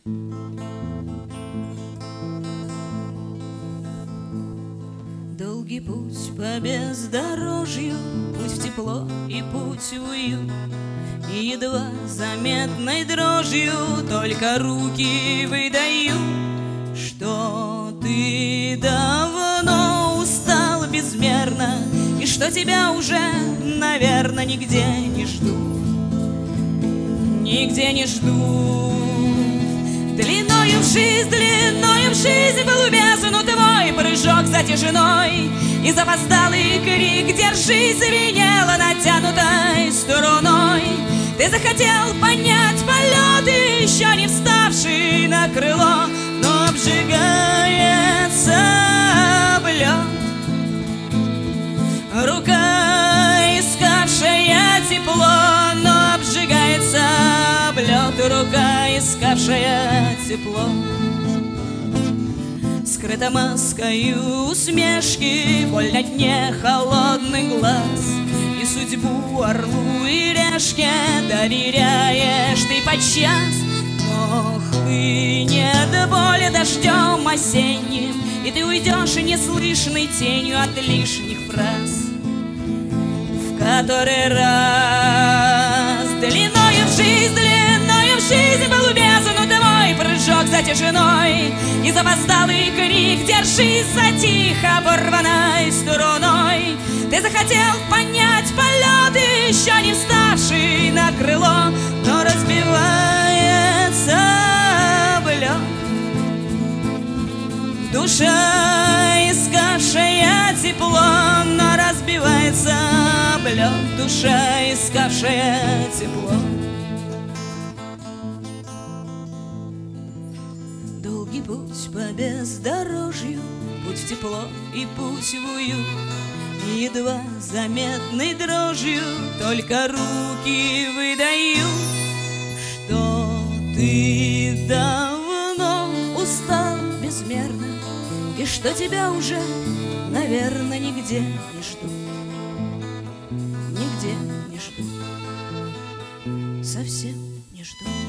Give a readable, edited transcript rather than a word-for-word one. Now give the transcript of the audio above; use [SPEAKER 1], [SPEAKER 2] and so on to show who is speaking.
[SPEAKER 1] Долгий путь по бездорожью, путь в тепло и путь в уют, и едва заметной дрожью только руки выдаю, что ты давно устал безмерно, и что тебя уже, наверное, нигде не ждут, нигде не ждут. Длиною в жизнь был бездну твой прыжок затяжной, и запоздалый крик «Держись!» звенело натянутой струной. Ты захотел понять полеты, еще не вставший на крыло, но обжигается об лед рука, искавшая тепло, но обжигается об лед рука, искавшая тепло. Скрыта маскою усмешки боль на дне холодных глаз, и судьбу орлу и решке доверяешь ты подчас. Но хлынет боль дождем осенним, и ты уйдешь неслышной тенью от лишних фраз. В который раз длиною в жизнь был бездну твой прыжок затяжной, и запоздалый крик «Держись!» затих оборванной струной. Ты захотел понять полеты, еще не вставший на крыло, но разбивается об лед душа, искавшая тепло, но разбивается об лед душа, искавшая тепло. Долгий путь по бездорожью, путь в тепло и путь в уют, и едва заметной дрожью только руки выдают, что ты давно устал безмерно, и что тебя уже, наверное, нигде не ждут, нигде не ждут, совсем не ждут.